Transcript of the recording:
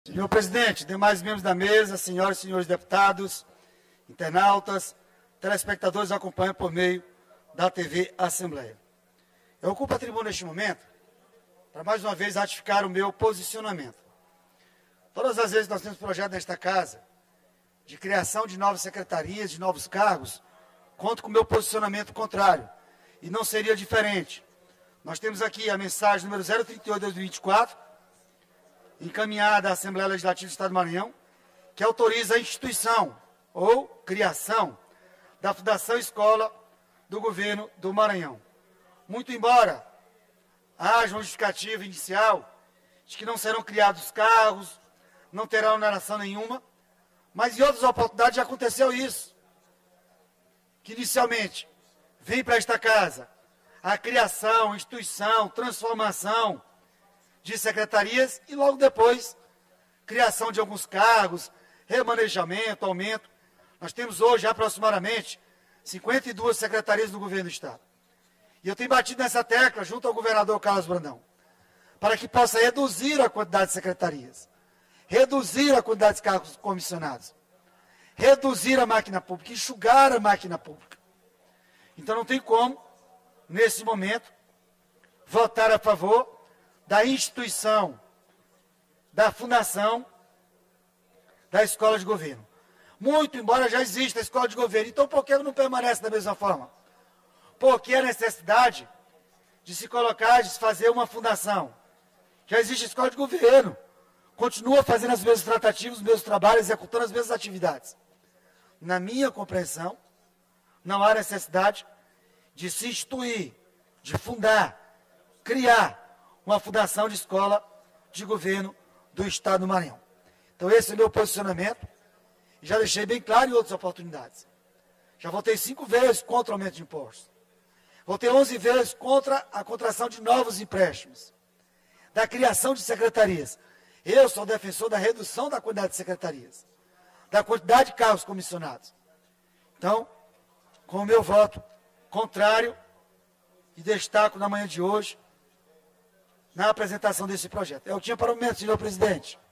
Senhor presidente, demais membros da mesa, senhoras e senhores deputados, internautas, telespectadores que acompanham por meio da TV Assembleia. Eu ocupo a tribuna neste momento para mais uma vez ratificar o meu posicionamento. Todas as vezes que nós temos projeto nesta casa de criação de novas secretarias, de novos cargos, conto com o meu posicionamento contrário. E não seria diferente. Nós temos aqui a mensagem número 038/2024, encaminhada à Assembleia Legislativa do Estado do Maranhão, que autoriza a instituição ou criação da Fundação Escola do Governo do Maranhão. Muito embora haja uma justificativa inicial de que não serão criados cargos, não terá oneração nenhuma, mas em outras oportunidades já aconteceu isso, que inicialmente vem para esta casa a criação, instituição, transformação de secretarias e logo depois criação de alguns cargos, remanejamento, aumento. Nós temos hoje aproximadamente 52 secretarias do governo do Estado. E eu tenho batido nessa tecla junto ao governador Carlos Brandão, para que possa reduzir a quantidade de secretarias, reduzir a quantidade de cargos comissionados, reduzir a máquina pública, enxugar a máquina pública. Então não tem como, nesse momento, votar a favor da instituição, da fundação da escola de governo. Muito embora já exista a escola de governo, então por que não permanece da mesma forma? Porque a necessidade de se colocar, de se fazer uma fundação. Já existe a escola de governo, continua fazendo os mesmos tratativos, os mesmos trabalhos, executando as mesmas atividades. Na minha compreensão, não há necessidade de se instituir, de fundar, criar uma fundação de escola de governo do Estado do Maranhão. Então esse é o meu posicionamento, e já deixei bem claro em outras oportunidades. Já votei 5 vezes contra o aumento de impostos. Votei 11 vezes contra a contração de novos empréstimos, da criação de secretarias. Eu sou defensor da redução da quantidade de secretarias, da quantidade de cargos comissionados. Então, com o meu voto contrário, e destaco na manhã de hoje, na apresentação desse projeto. É o que tinha para o momento, senhor presidente.